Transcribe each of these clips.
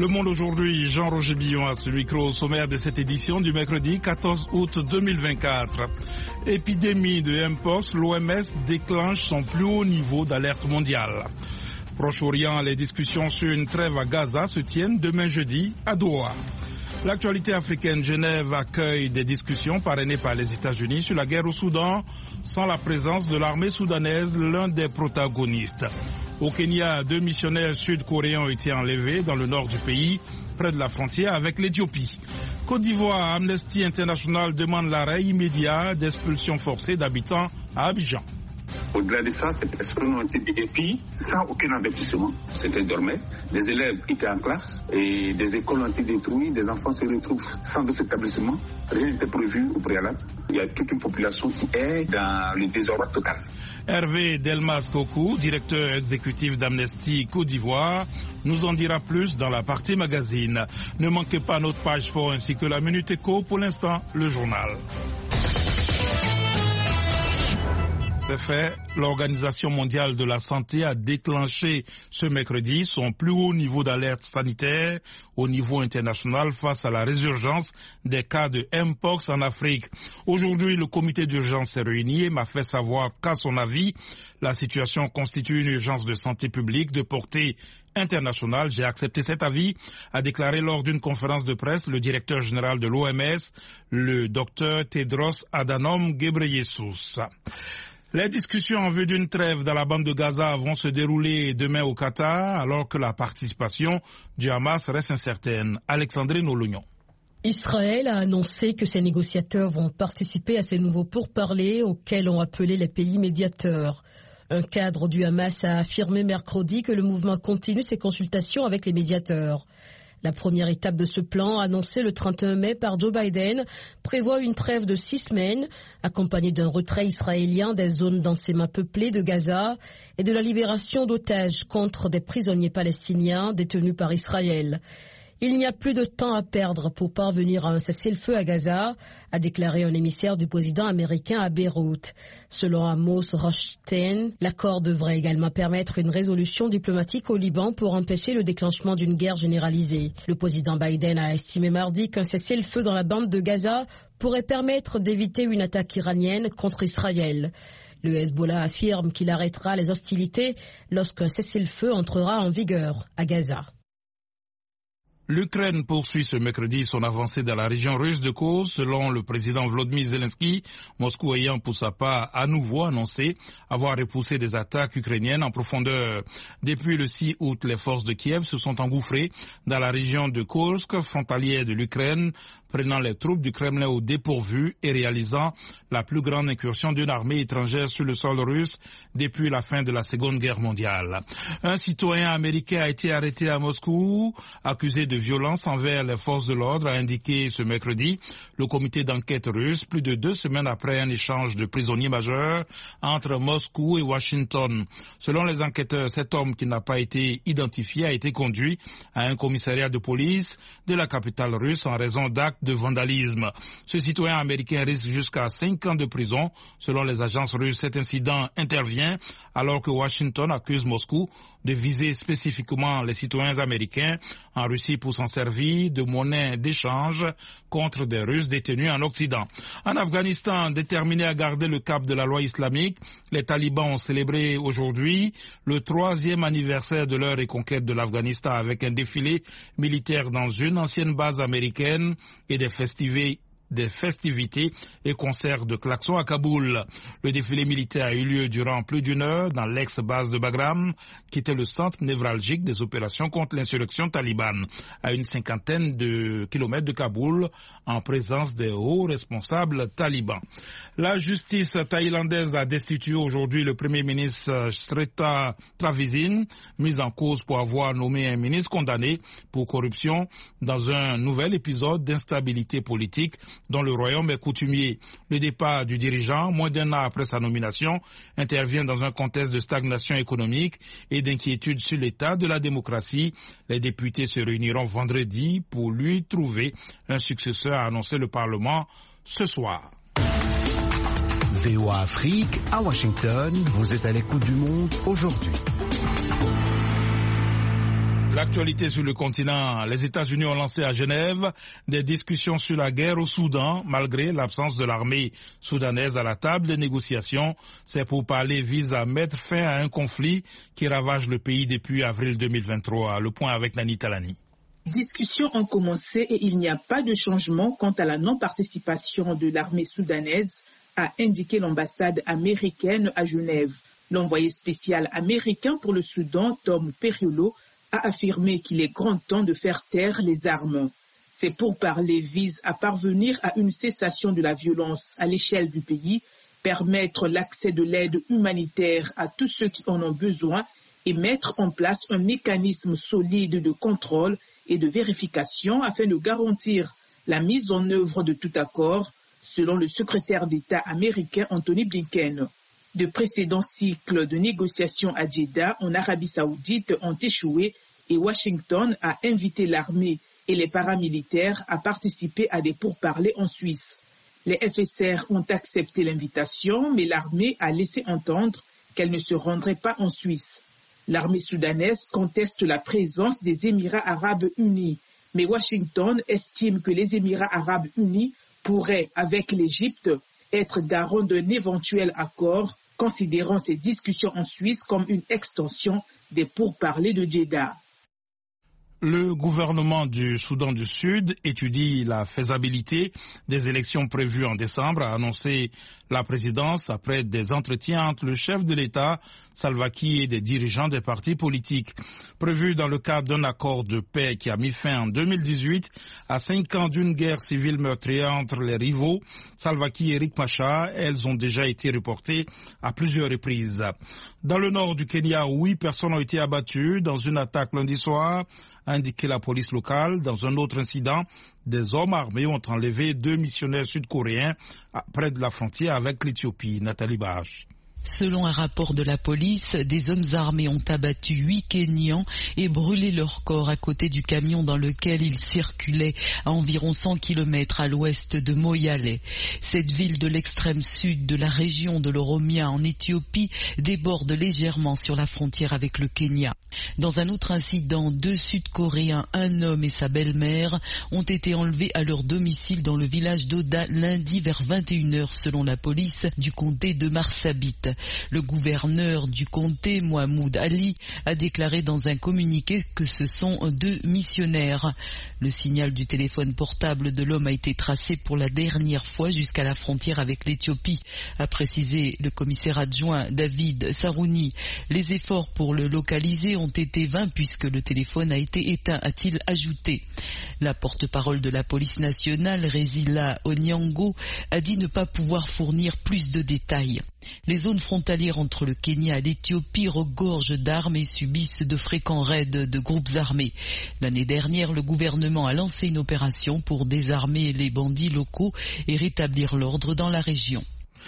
Le Monde aujourd'hui, Jean-Roger Billon à ce micro au sommaire de cette édition du mercredi 14 août 2024. Épidémie de Mpox, l'OMS déclenche son plus haut niveau d'alerte mondiale. Proche-Orient, les discussions sur une trêve à Gaza se tiennent demain jeudi à Doha. L'actualité africaine, Genève accueille des discussions parrainées par les États-Unis sur la guerre au Soudan, sans la présence de l'armée soudanaise, l'un des protagonistes. Au Kenya, 2 missionnaires sud-coréens ont été enlevés dans le nord du pays, près de la frontière avec l'Éthiopie. Côte d'Ivoire, Amnesty International demande l'arrêt immédiat d'expulsions forcées d'habitants à Abidjan. Au-delà de ça, ces personnes ont été détenues sans aucun avertissement. C'était dormait. Des élèves étaient en classe et des écoles ont été détruites. Des enfants se retrouvent sans d'autres établissements. Rien n'était prévu au préalable. Il y a toute une population qui est dans le désordre total. Hervé Delmas Kokou, directeur exécutif d'Amnesty Côte d'Ivoire, nous en dira plus dans la partie magazine. Ne manquez pas notre page fort ainsi que la Minute Éco. Pour l'instant, le journal. C'est fait, l'Organisation mondiale de la santé a déclenché ce mercredi son plus haut niveau d'alerte sanitaire au niveau international face à la résurgence des cas de Mpox en Afrique. Aujourd'hui, le comité d'urgence s'est réuni et m'a fait savoir qu'à son avis, la situation constitue une urgence de santé publique de portée internationale. J'ai accepté cet avis, a déclaré lors d'une conférence de presse le directeur général de l'OMS, le docteur Tedros Adhanom Ghebreyesus. Les discussions en vue d'une trêve dans la bande de Gaza vont se dérouler demain au Qatar, alors que la participation du Hamas reste incertaine. Alexandrine Olognon. Israël a annoncé que ses négociateurs vont participer à ces nouveaux pourparlers auxquels ont appelé les pays médiateurs. Un cadre du Hamas a affirmé mercredi que le mouvement continue ses consultations avec les médiateurs. La première étape de ce plan, annoncée le 31 mai par Joe Biden, prévoit une trêve de 6 semaines, accompagnée d'un retrait israélien des zones densément peuplées de Gaza et de la libération d'otages contre des prisonniers palestiniens détenus par Israël. Il n'y a plus de temps à perdre pour parvenir à un cessez-le-feu à Gaza, a déclaré un émissaire du président américain à Beyrouth. Selon Amos Rothstein, l'accord devrait également permettre une résolution diplomatique au Liban pour empêcher le déclenchement d'une guerre généralisée. Le président Biden a estimé mardi qu'un cessez-le-feu dans la bande de Gaza pourrait permettre d'éviter une attaque iranienne contre Israël. Le Hezbollah affirme qu'il arrêtera les hostilités lorsqu'un cessez-le-feu entrera en vigueur à Gaza. L'Ukraine poursuit ce mercredi son avancée dans la région russe de Kursk. Selon le président Volodymyr Zelensky, Moscou ayant pour sa part à nouveau annoncé avoir repoussé des attaques ukrainiennes en profondeur. Depuis le 6 août, les forces de Kiev se sont engouffrées dans la région de Kursk, frontalière de l'Ukraine, prenant les troupes du Kremlin au dépourvu et réalisant la plus grande incursion d'une armée étrangère sur le sol russe depuis la fin de la Seconde Guerre mondiale. Un citoyen américain a été arrêté à Moscou, accusé de violence envers les forces de l'ordre, a indiqué ce mercredi le comité d'enquête russe, plus de 2 semaines après un échange de prisonniers majeurs entre Moscou et Washington. Selon les enquêteurs, cet homme qui n'a pas été identifié a été conduit à un commissariat de police de la capitale russe en raison d'actes de vandalisme. Ce citoyen américain risque jusqu'à 5 ans de prison. Selon les agences russes, cet incident intervient alors que Washington accuse Moscou de viser spécifiquement les citoyens américains en Russie pour s'en servir de monnaie d'échange contre des Russes détenus en Occident. En Afghanistan, déterminés à garder le cap de la loi islamique, les talibans ont célébré aujourd'hui le 3e anniversaire de leur reconquête de l'Afghanistan avec un défilé militaire dans une ancienne base américaine et des festivités et concerts de klaxons à Kaboul. Le défilé militaire a eu lieu durant plus d'1 heure dans l'ex-base de Bagram, qui était le centre névralgique des opérations contre l'insurrection talibane, à une 50aine de kilomètres de Kaboul, en présence des hauts responsables talibans. La justice thaïlandaise a destitué aujourd'hui le premier ministre Srettha Thavisin, mis en cause pour avoir nommé un ministre condamné pour corruption dans un nouvel épisode d'instabilité politique dont le royaume est coutumier. Le départ du dirigeant, moins d'1 an après sa nomination, intervient dans un contexte de stagnation économique et d'inquiétude sur l'état de la démocratie. Les députés se réuniront vendredi pour lui trouver un successeur, a annoncé le Parlement ce soir. VOA Afrique, à Washington, vous êtes à l'écoute du monde aujourd'hui. L'actualité sur le continent, les États-Unis ont lancé à Genève des discussions sur la guerre au Soudan, malgré l'absence de l'armée soudanaise à la table des négociations. Ces pourparlers visent à mettre fin à un conflit qui ravage le pays depuis avril 2023. Le point avec Nani Talani. Discussions ont commencé et il n'y a pas de changement quant à la non-participation de l'armée soudanaise, a indiqué l'ambassade américaine à Genève. L'envoyé spécial américain pour le Soudan, Tom Perriello, a affirmé qu'il est grand temps de faire taire les armes. Ces pourparlers visent à parvenir à une cessation de la violence à l'échelle du pays, permettre l'accès de l'aide humanitaire à tous ceux qui en ont besoin et mettre en place un mécanisme solide de contrôle et de vérification afin de garantir la mise en œuvre de tout accord, selon le secrétaire d'État américain Anthony Blinken. De précédents cycles de négociations à Jeddah, en Arabie Saoudite, ont échoué et Washington a invité l'armée et les paramilitaires à participer à des pourparlers en Suisse. Les FSR ont accepté l'invitation, mais l'armée a laissé entendre qu'elle ne se rendrait pas en Suisse. L'armée soudanaise conteste la présence des Émirats arabes unis, mais Washington estime que les Émirats arabes unis pourraient, avec l'Égypte, être garants d'un éventuel accord, considérant ces discussions en Suisse comme une extension des pourparlers de Jeddah. Le gouvernement du Soudan du Sud étudie la faisabilité des élections prévues en décembre, a annoncé la présidence après des entretiens entre le chef de l'État, Salva Kiir, et des dirigeants des partis politiques. Prévu dans le cadre d'un accord de paix qui a mis fin en 2018 à 5 ans d'une guerre civile meurtrière entre les rivaux, Salva Kiir et Riek Machar, elles ont déjà été reportées à plusieurs reprises. Dans le nord du Kenya, 8 personnes ont été abattues dans une attaque lundi soir, a indiqué la police locale. Dans un autre incident, des hommes armés ont enlevé 2 missionnaires sud-coréens près de la frontière avec l'Éthiopie. Nathalie Bache. Selon un rapport de la police, des hommes armés ont abattu 8 Kenyans et brûlé leur corps à côté du camion dans lequel ils circulaient à environ 100 km à l'ouest de Moyale. Cette ville de l'extrême sud de la région de l'Oromia en Éthiopie déborde légèrement sur la frontière avec le Kenya. Dans un autre incident, 2 Sud-Coréens, un homme et sa belle-mère, ont été enlevés à leur domicile dans le village d'Oda lundi vers 21h selon la police du comté de Marsabit. Le gouverneur du comté, Mohamed Ali, a déclaré dans un communiqué que ce sont 2 missionnaires. Le signal du téléphone portable de l'homme a été tracé pour la dernière fois jusqu'à la frontière avec l'Éthiopie, a précisé le commissaire adjoint David Sarouni. Les efforts pour le localiser ont été vains puisque le téléphone a été éteint, a-t-il ajouté. La porte-parole de la police nationale, Resila Onyango, a dit ne pas pouvoir fournir plus de détails. Les zones frontalières entre le Kenya et l'Éthiopie regorgent d'armes et subissent de fréquents raids de groupes armés. L'année dernière, le gouvernement a lancé une opération pour désarmer les bandits locaux et rétablir l'ordre dans la région.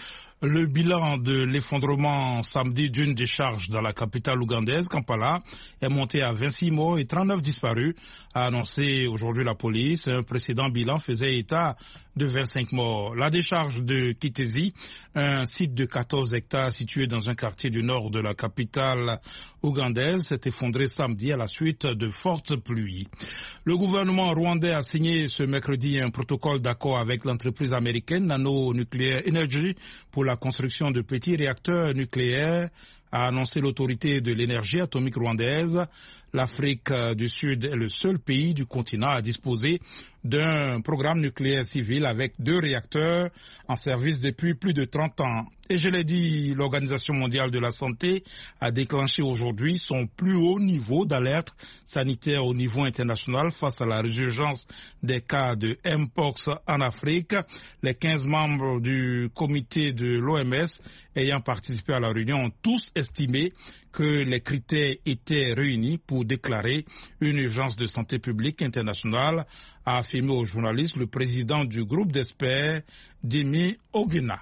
Le bilan de l'effondrement samedi d'une décharge dans la capitale ougandaise, Kampala, est monté à 26 morts et 39 disparus, a annoncé aujourd'hui la police. Un précédent bilan faisait état de 25 morts. La décharge de Kitezi, un site de 14 hectares situé dans un quartier du nord de la capitale ougandaise, s'est effondrée samedi à la suite de fortes pluies. Le gouvernement rwandais a signé ce mercredi un protocole d'accord avec l'entreprise américaine Nano Nuclear Energy pour la construction de petits réacteurs nucléaires, a annoncé l'autorité de l'énergie atomique rwandaise. L'Afrique du Sud est le seul pays du continent à disposer d'un programme nucléaire civil avec 2 réacteurs en service depuis plus de 30 ans. Et je l'ai dit, l'Organisation mondiale de la santé a déclenché aujourd'hui son plus haut niveau d'alerte sanitaire au niveau international face à la résurgence des cas de Mpox en Afrique. Les 15 membres du comité de l'OMS ayant participé à la réunion ont tous estimé que les critères étaient réunis pour déclarer une urgence de santé publique internationale, a affirmé aux journalistes le président du groupe d'experts, Dimi Oguna.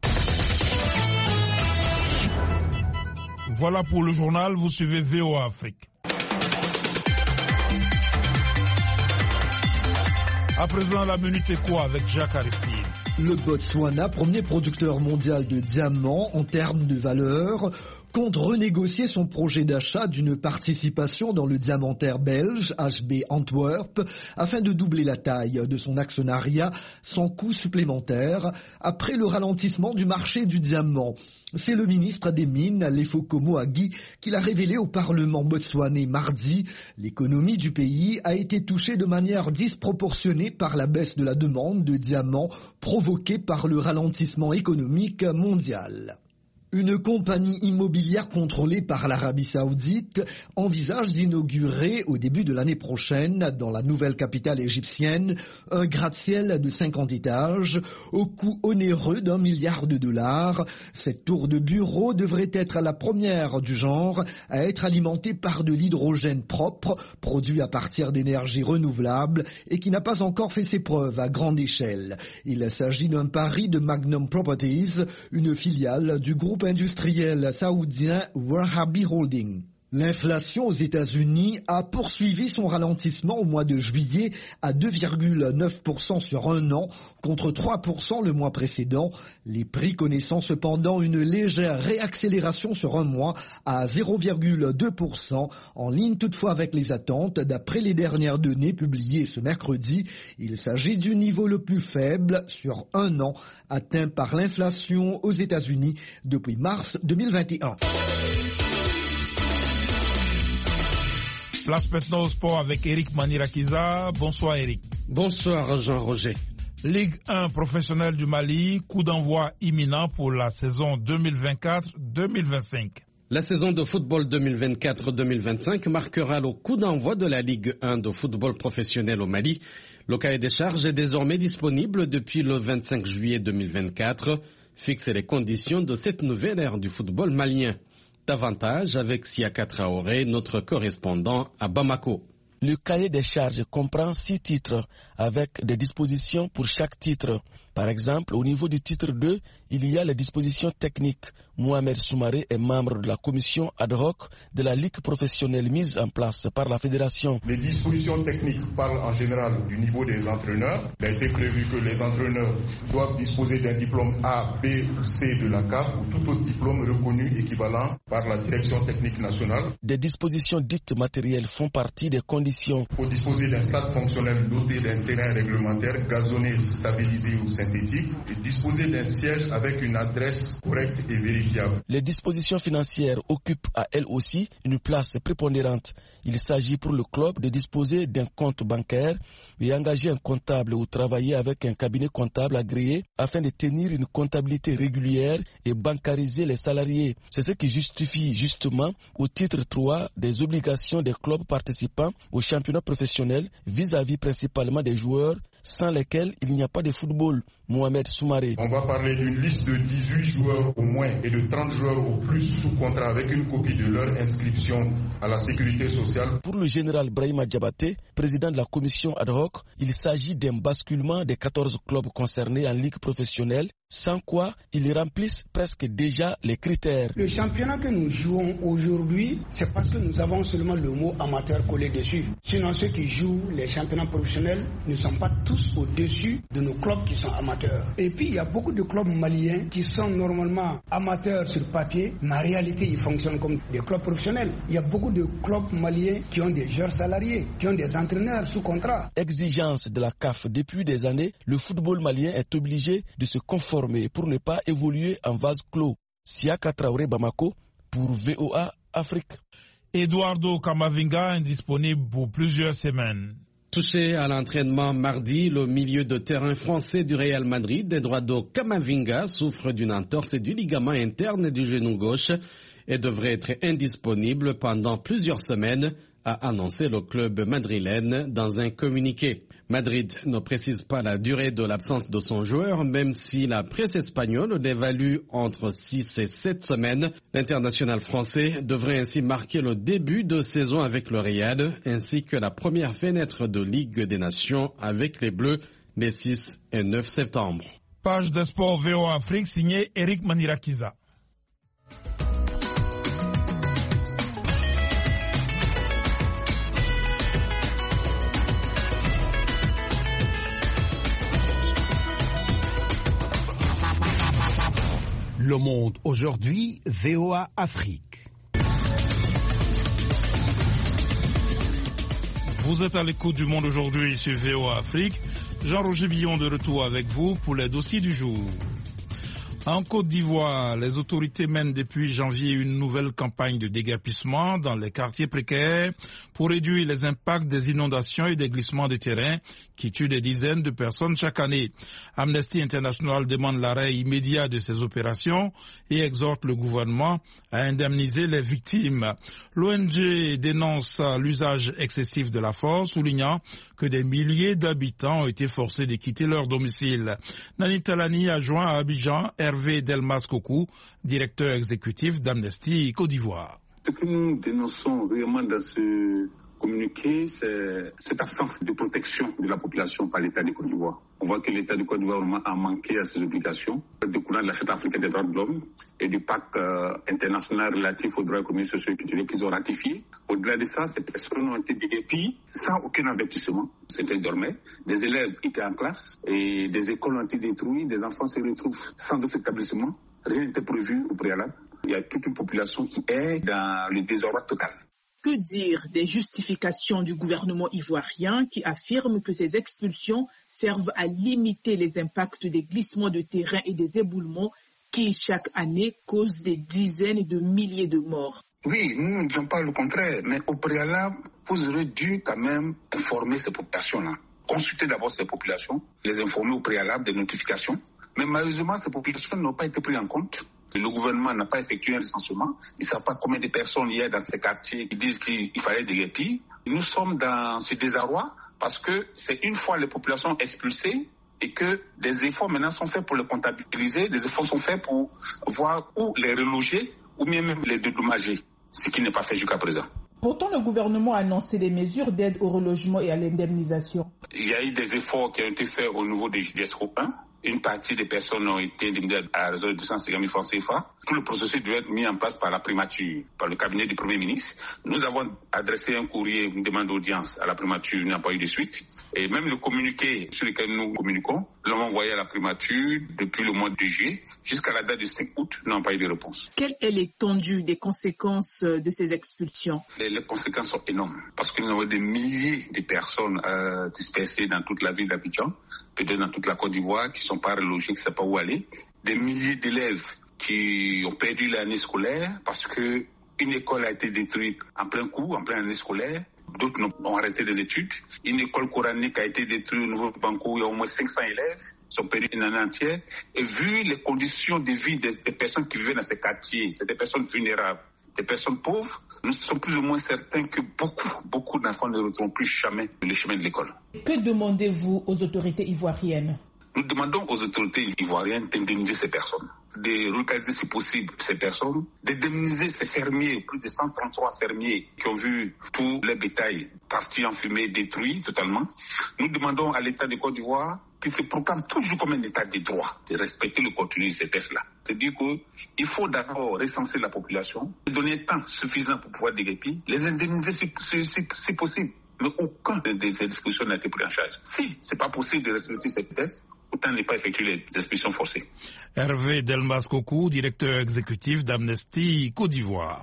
Voilà pour le journal, vous suivez VOA Afrique. À présent, la Minute Éco avec Jacques Aristide. Le Botswana, premier producteur mondial de diamants en termes de valeur, compte renégocier son projet d'achat d'une participation dans le diamantaire belge HB Antwerp afin de doubler la taille de son actionnariat sans coût supplémentaire après le ralentissement du marché du diamant. C'est le ministre des Mines, Lefoko Moagi, qui l'a révélé au Parlement botswanais mardi. L'économie du pays a été touchée de manière disproportionnée par la baisse de la demande de diamants provoquée par le ralentissement économique mondial. Une compagnie immobilière contrôlée par l'Arabie Saoudite envisage d'inaugurer au début de l'année prochaine, dans la nouvelle capitale égyptienne, un gratte-ciel de 50 étages au coût onéreux d'$1 milliard. Cette tour de bureau devrait être la première du genre à être alimentée par de l'hydrogène propre, produit à partir d'énergies renouvelables et qui n'a pas encore fait ses preuves à grande échelle. Il s'agit d'un pari de Magnum Properties, une filiale du groupe industriel saoudien Wahhabi Holding. L'inflation aux États-Unis a poursuivi son ralentissement au mois de juillet à 2,9% sur un an contre 3% le mois précédent. Les prix connaissant cependant une légère réaccélération sur un mois à 0,2%, en ligne toutefois avec les attentes d'après les dernières données publiées ce mercredi. Il s'agit du niveau le plus faible sur un an atteint par l'inflation aux États-Unis depuis mars 2021. Place maintenant au sport avec Eric Manirakiza. Bonsoir Eric. Bonsoir Jean-Roger. Ligue 1 professionnelle du Mali, coup d'envoi imminent pour la saison 2024-2025. La saison de football 2024-2025 marquera le coup d'envoi de la Ligue 1 de football professionnel au Mali. Le cahier des charges est désormais disponible depuis le 25 juillet 2024. Fixe les conditions de cette nouvelle ère du football malien. Davantage avec Siaka Traoré, notre correspondant à Bamako. Le cahier des charges comprend 6 titres avec des dispositions pour chaque titre. Par exemple, au niveau du titre 2, il y a les dispositions techniques. Mohamed Soumaré est membre de la commission ad hoc de la Ligue professionnelle mise en place par la fédération. Les dispositions techniques parlent en général du niveau des entraîneurs. Il a été prévu que les entraîneurs doivent disposer d'un diplôme A, B ou C de la CAF ou tout autre diplôme reconnu équivalent par la direction technique nationale. Des dispositions dites matérielles font partie des conditions. Il faut disposer d'un stade fonctionnel doté d'un terrain réglementaire, gazonné, stabilisé ou synthétique et disposer d'un siège avec une adresse correcte et vérifiable. Les dispositions financières occupent à elles aussi une place prépondérante. Il s'agit pour le club de disposer d'un compte bancaire et engager un comptable ou travailler avec un cabinet comptable agréé afin de tenir une comptabilité régulière et bancariser les salariés. C'est ce qui justifie justement au titre 3 des obligations des clubs participants au championnat professionnel vis-à-vis principalement des joueurs sans lesquels il n'y a pas de football. Mohamed Soumaré. On va parler d'une liste de 18 joueurs au moins et de 30 joueurs au plus sous contrat avec une copie de leur inscription à la sécurité sociale. Pour le général Brahima Diabaté, président de la commission ad hoc, il s'agit d'un basculement des 14 clubs concernés en ligue professionnelle, sans quoi ils remplissent presque déjà les critères. Le championnat que nous jouons aujourd'hui, c'est parce que nous avons seulement le mot amateur collé dessus. Sinon, ceux qui jouent les championnats professionnels ne sont pas tous au-dessus de nos clubs qui sont amateurs. Et puis, il y a beaucoup de clubs maliens qui sont normalement amateurs sur papier, mais en réalité, ils fonctionnent comme des clubs professionnels. Il y a beaucoup de clubs maliens qui ont des joueurs salariés, qui ont des entraîneurs sous contrat. Exigence de la CAF depuis des années, le football malien est obligé de se conformer pour ne pas évoluer en vase clos. Siaka Traoré, Bamako, pour VOA Afrique. Eduardo Camavinga indisponible pour plusieurs semaines. Touché à l'entraînement mardi, le milieu de terrain français du Real Madrid, Eduardo Camavinga, souffre d'une entorse du ligament interne du genou gauche et devrait être indisponible pendant plusieurs semaines, a annoncé le club madrilène dans un communiqué. Madrid ne précise pas la durée de l'absence de son joueur, même si la presse espagnole l'évalue entre 6 et 7 semaines. L'international français devrait ainsi marquer le début de saison avec le Real, ainsi que la première fenêtre de Ligue des Nations avec les Bleus les 6 et 9 septembre. Page de sport VOA Afrique signée Eric Manirakiza. Le Monde aujourd'hui, VOA Afrique. Vous êtes à l'écoute du Monde aujourd'hui sur VOA Afrique. Jean-Roger Billon de retour avec vous pour les dossiers du jour. En Côte d'Ivoire, les autorités mènent depuis janvier une nouvelle campagne de déguerpissement dans les quartiers précaires pour réduire les impacts des inondations et des glissements de terrain qui tuent des dizaines de personnes chaque année. Amnesty International demande l'arrêt immédiat de ces opérations et exhorte le gouvernement à indemniser les victimes. L'ONG dénonce l'usage excessif de la force, soulignant que des milliers d'habitants ont été forcés de quitter leur domicile. Nani Talani a joint à Abidjan Hervé Delmas-Kokou, directeur exécutif d'Amnesty Côte d'Ivoire. Ce que nous dénonçons vraiment dans ce communiqué, c'est cette absence de protection de la population par l'État de Côte d'Ivoire. On voit que l'État de Côte d'Ivoire a manqué à ses obligations, découlant de la Charte africaine des droits de l'homme et du pacte international relatif aux droits économiques, sociaux et culturels qu'ils ont ratifié. Au-delà de ça, ces personnes ont été déguerpies sans aucun avertissement. C'était dormait. Des élèves étaient en classe et des écoles ont été détruites. Des enfants se retrouvent sans d'autres établissements. Rien n'était prévu au préalable. Il y a toute une population qui est dans le désordre total. Que dire des justifications du gouvernement ivoirien qui affirme que ces expulsions servent à limiter les impacts des glissements de terrain et des éboulements qui, chaque année, causent des dizaines de milliers de morts? Oui, nous ne disons pas le contraire, mais au préalable, vous aurez dû quand même informer ces populations-là. Consulter d'abord ces populations, les informer au préalable des notifications. Mais malheureusement, ces populations n'ont pas été prises en compte. Le gouvernement n'a pas effectué un recensement. Ils ne savent pas combien de personnes il y a dans ces quartiers qui disent qu'il fallait déguerpir. Nous sommes dans ce désarroi parce que c'est une fois les populations expulsées et que des efforts maintenant sont faits pour les comptabiliser, des efforts sont faits pour voir où les reloger ou même les dédommager, ce qui n'est pas fait jusqu'à présent. Pourtant, le gouvernement a annoncé des mesures d'aide au relogement et à l'indemnisation. Il y a eu des efforts qui ont été faits au niveau des JDSCO 1. Une partie des personnes ont été indemnisées à raison de 250 000 francs CFA. Tout le processus doit être mis en place par la primature, par le cabinet du Premier ministre. Nous avons adressé un courrier, une demande d'audience à la primature, il n'y a pas eu de suite. Et même le communiqué sur lequel nous communiquons, nous l'avons envoyé à la primature depuis le mois de juillet. Jusqu'à la date du 5 août, nous n'avons pas eu de réponse. Quelle est l'étendue des conséquences de ces expulsions? Les conséquences sont énormes parce que nous avons des milliers de personnes dispersées dans toute la ville d'Abidjan, peut-être dans toute la Côte d'Ivoire, qui ne sont pas relogées, qui ne savent pas où aller. Des milliers d'élèves qui ont perdu l'année scolaire parce qu'une école a été détruite en plein coup, en pleine année scolaire. D'autres ont arrêté des études. Une école coranique a été détruite au niveau de Banco. Il y a au moins 500 élèves qui ont perdu une année entière. Et vu les conditions de vie des personnes qui vivent dans ces quartiers, c'est des personnes vulnérables, des personnes pauvres, nous sommes plus ou moins certains que beaucoup d'enfants ne retrouveront plus jamais le chemin de l'école. Que demandez-vous aux autorités ivoiriennes? Nous demandons aux autorités ivoiriennes d'indemniser ces personnes, de relocaliser si possible ces personnes, d'indemniser ces fermiers, plus de 133 fermiers qui ont vu tout leur bétail partir en fumée, détruit totalement. Nous demandons à l'État de Côte d'Ivoire qui se proclame toujours comme un État de droit, de respecter le contenu de ces textes-là. C'est-à-dire qu'il faut d'abord recenser la population, donner un temps suffisant pour pouvoir déguerpir, les indemniser si possible. Mais aucun de ces dispositions n'a été pris en charge. Si ce n'est pas possible de respecter ces textes, autant ne pas effectuer les expulsions forcées. Hervé Delmas-Kokou, directeur exécutif d'Amnesty Côte d'Ivoire.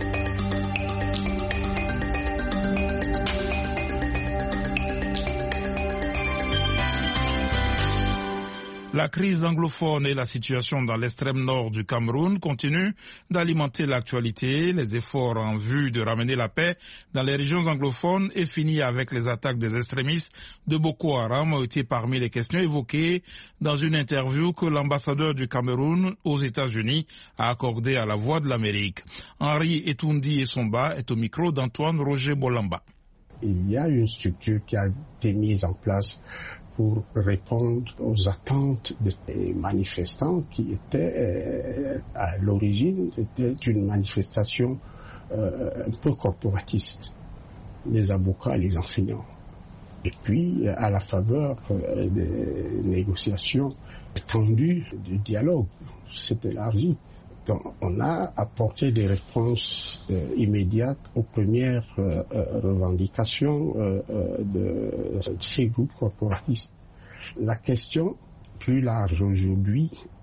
La crise anglophone et la situation dans l'extrême nord du Cameroun continuent d'alimenter l'actualité. Les efforts en vue de ramener la paix dans les régions anglophones et finir avec les attaques des extrémistes de Boko Haram ont été parmi les questions évoquées dans une interview que l'ambassadeur du Cameroun aux États-Unis a accordée à la Voix de l'Amérique. Henri Etoundi Essomba est au micro d'Antoine Roger Bolamba. Il y a une structure qui a été mise en place pour répondre aux attentes des manifestants qui étaient à l'origine, c'était une manifestation un peu corporatiste, les avocats, les enseignants. Et puis, à la faveur des négociations tendues, du dialogue s'est élargi. Donc, on a apporté des réponses immédiates aux premières revendications de ces groupes corporatistes. La question plus large aujourd'hui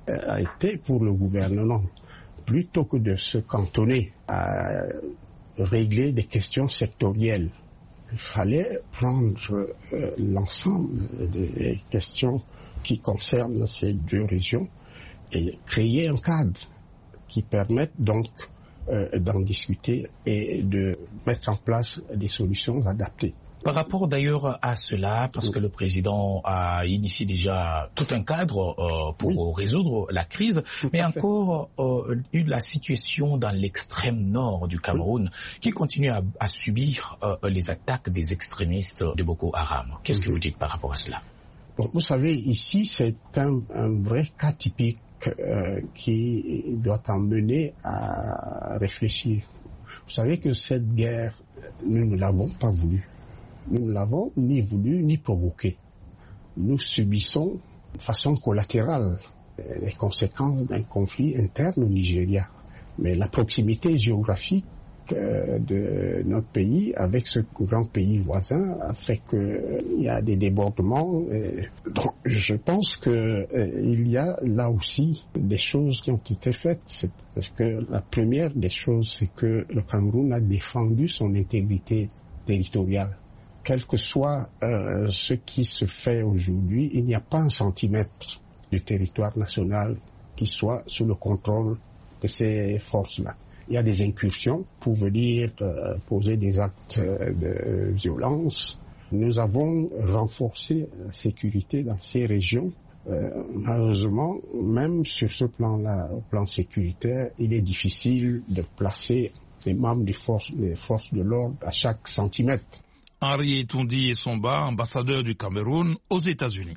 a été pour le gouvernement, plutôt que de se cantonner à régler des questions sectorielles, il fallait prendre l'ensemble des questions qui concernent ces deux régions et créer un cadre qui permette donc d'en discuter et de mettre en place des solutions adaptées. Par rapport d'ailleurs à cela, parce que le président a initié déjà tout un cadre pour résoudre la crise, mais encore la situation dans l'extrême nord du Cameroun qui continue à subir les attaques des extrémistes de Boko Haram. Qu'est-ce que vous dites par rapport à cela? Donc, vous savez, ici c'est un vrai cas typique qui doit emmener à réfléchir. Vous savez que cette guerre, nous ne l'avons pas voulu. Nous ne l'avons ni voulu ni provoqué. Nous subissons de façon collatérale les conséquences d'un conflit interne au Nigeria. Mais la proximité géographique de notre pays avec ce grand pays voisin a fait qu'il y a des débordements. Donc, je pense qu'il y a là aussi des choses qui ont été faites. Parce que la première des choses, c'est que le Cameroun a défendu son intégrité territoriale. Quel que soit ce qui se fait aujourd'hui, il n'y a pas un centimètre du territoire national qui soit sous le contrôle de ces forces-là. Il y a des incursions pour venir poser des actes de violence. Nous avons renforcé la sécurité dans ces régions. Malheureusement, même sur ce plan-là, au plan sécuritaire, il est difficile de placer les membres des forces de l'ordre à chaque centimètre. Henri Toundi Essomba, ambassadeur du Cameroun aux États-Unis.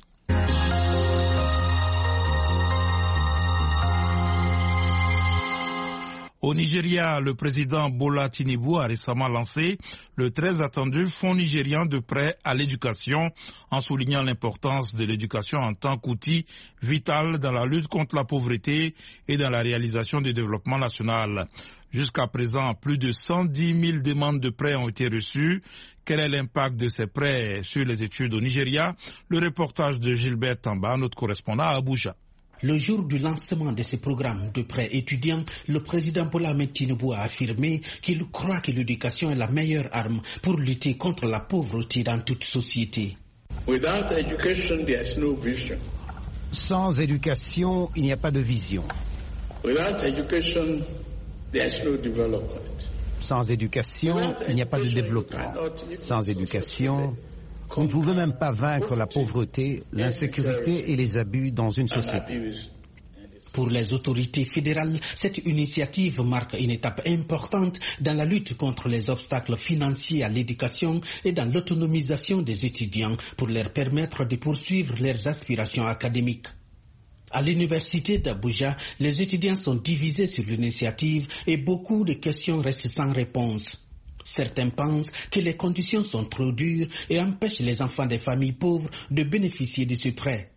Au Nigeria, le président Bola Tinubu a récemment lancé le très attendu Fonds nigérian de prêt à l'éducation, en soulignant l'importance de l'éducation en tant qu'outil vital dans la lutte contre la pauvreté et dans la réalisation du développement national. Jusqu'à présent, plus de 110 000 demandes de prêts ont été reçues. Quel est l'impact de ces prêts sur les études au Nigeria? Le reportage de Gilbert Tamba, notre correspondant à Abuja. Le jour du lancement de ces programmes de prêts étudiants, le président Bola Ahmed Tinubu a affirmé qu'il croit que l'éducation est la meilleure arme pour lutter contre la pauvreté dans toute société. Without education, there is no vision. Sans éducation, il n'y a pas de vision. Without education, there is no development. Sans éducation, il n'y a pas de développement. Sans éducation, vous ne pouvez même pas vaincre la pauvreté, l'insécurité et les abus dans une société. Pour les autorités fédérales, cette initiative marque une étape importante dans la lutte contre les obstacles financiers à l'éducation et dans l'autonomisation des étudiants pour leur permettre de poursuivre leurs aspirations académiques. À l'université d'Abuja, les étudiants sont divisés sur l'initiative et beaucoup de questions restent sans réponse. Certains pensent que les conditions sont trop dures et empêchent les enfants des familles pauvres de bénéficier de ce prêt.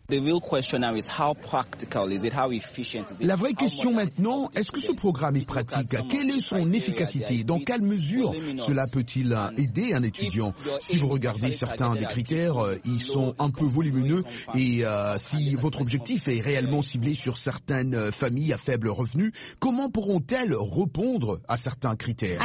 La vraie question maintenant, est-ce que ce programme est pratique? Quelle est son efficacité? Dans quelle mesure cela peut-il aider un étudiant? Si vous regardez certains des critères, ils sont un peu volumineux et si votre objectif est réellement ciblé sur certaines familles à faible revenu, comment pourront-elles répondre à certains critères?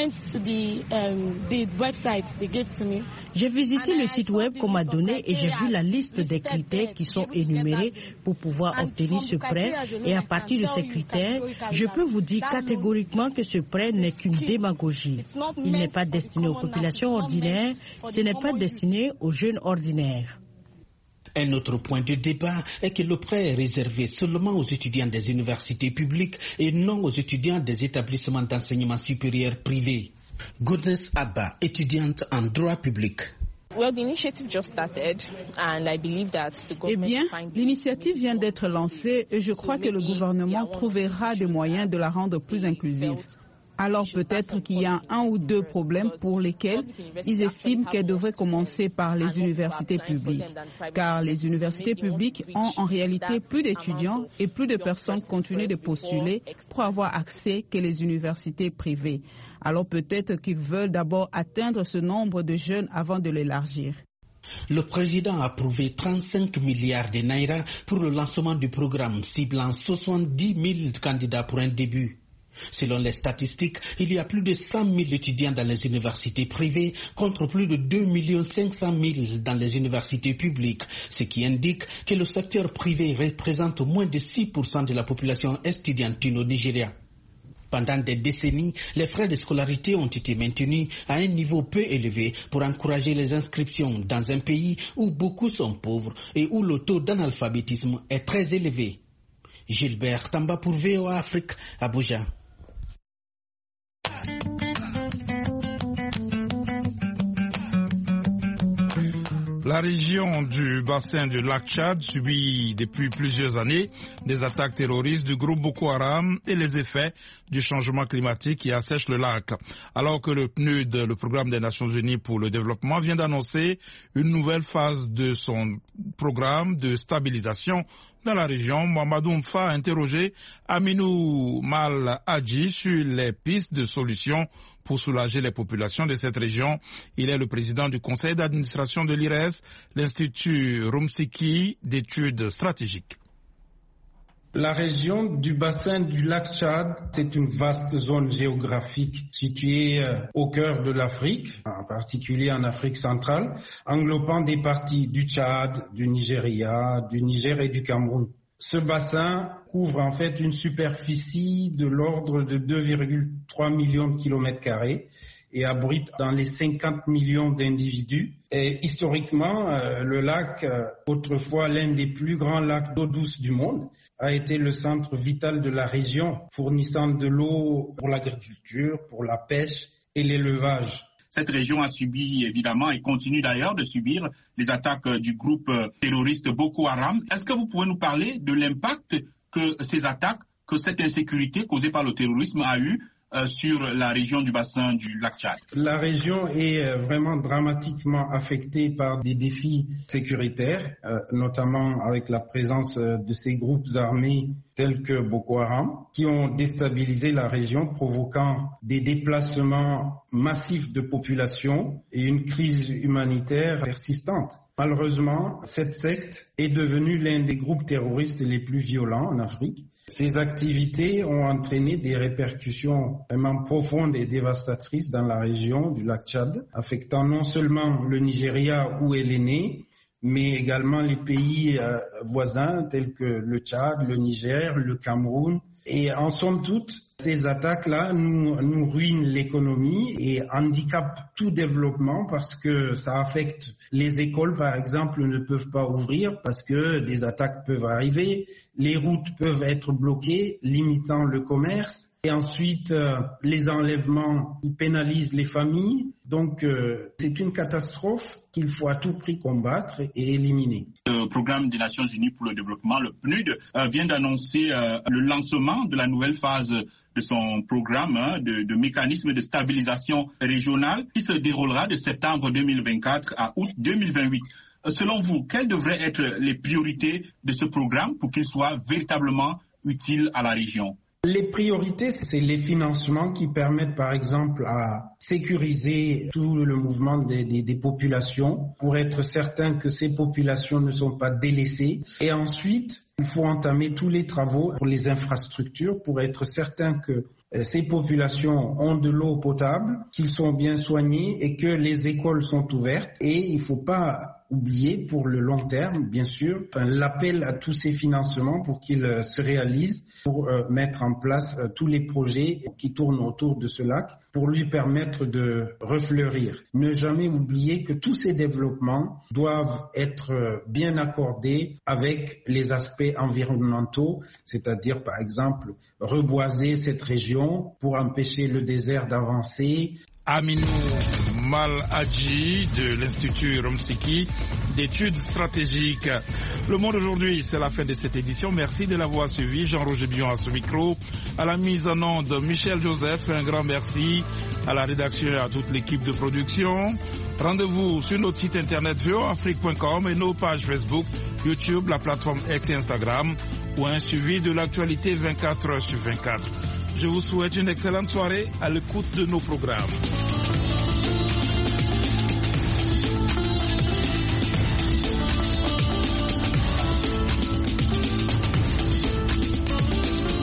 J'ai visité le site web qu'on m'a donné et j'ai vu la liste des critères qui sont énumérés pour pouvoir obtenir ce prêt. Et à partir de ces critères, je peux vous dire catégoriquement que ce prêt n'est qu'une démagogie. Il n'est pas destiné aux populations ordinaires, ce n'est pas destiné aux jeunes ordinaires. Un autre point de débat est que le prêt est réservé seulement aux étudiants des universités publiques et non aux étudiants des établissements d'enseignement supérieur privés. Goodness Abba, étudiante en droit public. Eh bien, l'initiative vient d'être lancée et je crois que le gouvernement trouvera des moyens de la rendre plus inclusive. Alors peut-être qu'il y a un ou deux problèmes pour lesquels ils estiment qu'elle devrait commencer par les universités publiques. Car les universités publiques ont en réalité plus d'étudiants et plus de personnes continuent de postuler pour avoir accès que les universités privées. Alors peut-être qu'ils veulent d'abord atteindre ce nombre de jeunes avant de l'élargir. Le président a approuvé 35 milliards de naira pour le lancement du programme ciblant 70 000 candidats pour un début. Selon les statistiques, il y a plus de 100 000 étudiants dans les universités privées contre plus de 2 500 000 dans les universités publiques, ce qui indique que le secteur privé représente moins de 6% de la population estudiantine au Nigeria. Pendant des décennies, les frais de scolarité ont été maintenus à un niveau peu élevé pour encourager les inscriptions dans un pays où beaucoup sont pauvres et où le taux d'analphabétisme est très élevé. Gilbert Tamba pour VOA Afrique, Abuja. La région du bassin du lac Tchad subit depuis plusieurs années des attaques terroristes du groupe Boko Haram et les effets du changement climatique qui assèche le lac. Alors que le PNUD, le Programme des Nations Unies pour le développement, vient d'annoncer une nouvelle phase de son programme de stabilisation dans la région, Mamadou Mfa a interrogé Aminou Mal Hadji sur les pistes de solutions pour soulager les populations de cette région. Il est le président du conseil d'administration de l'IRES, l'Institut Rumsiki d'études stratégiques. La région du bassin du lac Tchad, c'est une vaste zone géographique située au cœur de l'Afrique, en particulier en Afrique centrale, englobant des parties du Tchad, du Nigeria, du Niger et du Cameroun. Ce bassin couvre en fait une superficie de l'ordre de 2,3 millions de kilomètres carrés et abrite dans les 50 millions d'individus. Et historiquement, le lac, autrefois l'un des plus grands lacs d'eau douce du monde, a été le centre vital de la région, fournissant de l'eau pour l'agriculture, pour la pêche et l'élevage. Cette région a subi évidemment et continue d'ailleurs de subir les attaques du groupe terroriste Boko Haram. Est-ce que vous pouvez nous parler de l'impact que ces attaques, que cette insécurité causée par le terrorisme a eu sur la région du bassin du lac Tchad? La région est vraiment dramatiquement affectée par des défis sécuritaires, notamment avec la présence de ces groupes armés tels que Boko Haram, qui ont déstabilisé la région, provoquant des déplacements massifs de population et une crise humanitaire persistante. Malheureusement, cette secte est devenue l'un des groupes terroristes les plus violents en Afrique. Ces activités ont entraîné des répercussions vraiment profondes et dévastatrices dans la région du lac Tchad, affectant non seulement le Nigeria où elle est née, mais également les pays voisins tels que le Tchad, le Niger, le Cameroun. Et en somme toute, ces attaques-là nous ruinent l'économie et handicapent tout développement parce que ça affecte les écoles, par exemple, ne peuvent pas ouvrir parce que des attaques peuvent arriver. Les routes peuvent être bloquées, limitant le commerce. Et ensuite, les enlèvements qui pénalisent les familles. Donc, c'est une catastrophe qu'il faut à tout prix combattre et éliminer. Le Programme des Nations Unies pour le développement, le PNUD, vient d'annoncer le lancement de la nouvelle phase de son programme de mécanisme de stabilisation régionale qui se déroulera de septembre 2024 à août 2028. Selon vous, quelles devraient être les priorités de ce programme pour qu'il soit véritablement utile à la région? Les priorités, c'est les financements qui permettent, par exemple, à sécuriser tout le mouvement des populations pour être certain que ces populations ne sont pas délaissées. Et ensuite, il faut entamer tous les travaux pour les infrastructures pour être certain que ces populations ont de l'eau potable, qu'ils sont bien soignés et que les écoles sont ouvertes. Et il ne faut pas oublier pour le long terme, bien sûr, l'appel à tous ces financements pour qu'ils se réalisent, pour mettre en place tous les projets qui tournent autour de ce lac, pour lui permettre de refleurir. Ne jamais oublier que tous ces développements doivent être bien accordés avec les aspects environnementaux, c'est-à-dire par exemple reboiser cette région pour empêcher le désert d'avancer. Aminou Mal Hadji de l'Institut Rumsiki d'études stratégiques. Le Monde aujourd'hui, c'est la fin de cette édition. Merci de l'avoir suivi. Jean-Roger Bion à ce micro. À la mise en onde, Michel Joseph, un grand merci. À la rédaction et à toute l'équipe de production. Rendez-vous sur notre site internet voafrique.com et nos pages Facebook, YouTube, la plateforme X et Instagram pour un suivi de l'actualité 24 heures sur 24. Je vous souhaite une excellente soirée à l'écoute de nos programmes.